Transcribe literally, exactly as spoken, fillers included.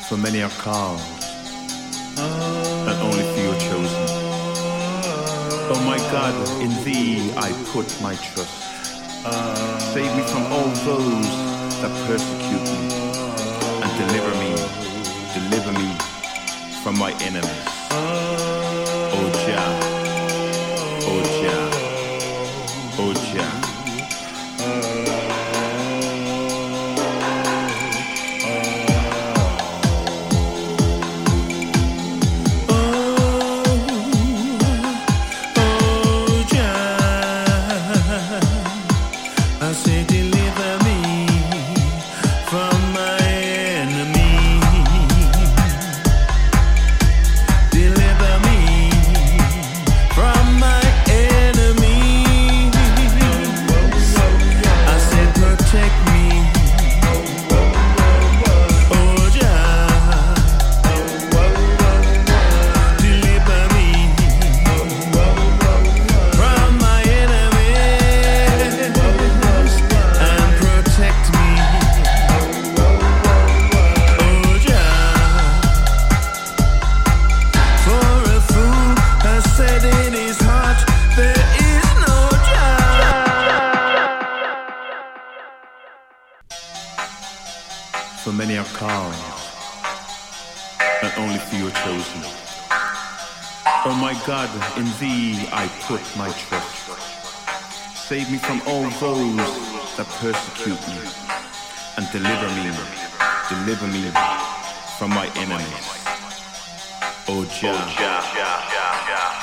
For many are called, and only few are chosen. Oh my God, in Thee I put my trust. Save me from all those that persecute me, and deliver me, deliver me from my enemies. Oh Jah, oh Jah, oh Jah. For many are called, and only few are chosen. Oh my God, in Thee I put my trust. Save me from all those that persecute me, and deliver me, deliver me from my enemies. Oh Jah.